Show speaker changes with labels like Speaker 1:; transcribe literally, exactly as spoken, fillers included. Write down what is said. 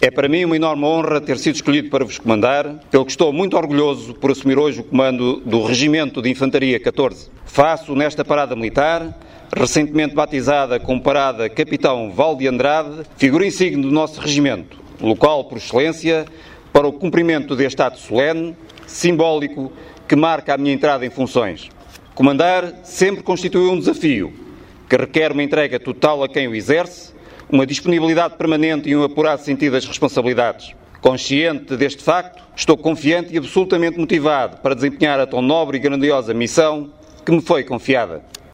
Speaker 1: É para mim uma enorme honra ter sido escolhido para vos comandar, pelo que estou muito orgulhoso por assumir hoje o comando do Regimento de Infantaria catorze. Faço nesta parada militar, recentemente batizada como Parada Capitão Valde Andrade, figura insigne do nosso regimento, local por excelência, para o cumprimento deste ato solene, simbólico, que marca a minha entrada em funções. Comandar sempre constituiu um desafio, que requer uma entrega total a quem o exerce, uma disponibilidade permanente e um apurado sentido das responsabilidades. Consciente deste facto, estou confiante e absolutamente motivado para desempenhar a tão nobre e grandiosa missão que me foi confiada.